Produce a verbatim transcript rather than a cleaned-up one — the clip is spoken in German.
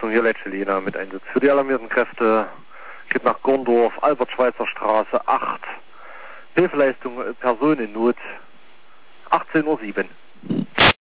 Richtung Jelletschelina mit Einsatz. Für die alarmierten Kräfte geht nach Gondorf, Albert-Schweitzer Straße acht. Hilfeleistung Personen in Not, achtzehn Uhr sieben.